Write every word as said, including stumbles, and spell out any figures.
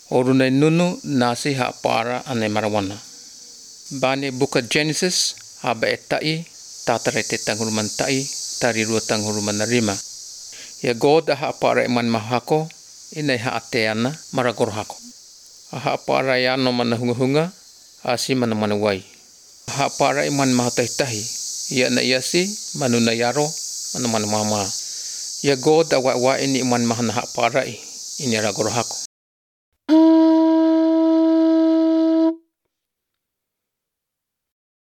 Orunay nunu nasi ha para ane marawana. Bani buka Genesis haba etai tatarete tanghuruman tai tarirua tanghuruman narima. Ya God ha para iman mahako inay ha ateana maragorhako. Ha para yano manahunga asi manamanawai. Ha para iman mahatahitahi ya na yasi manunayaro manamanamama. Ya God awa wa ini iman mahana ha para ini ragorhako.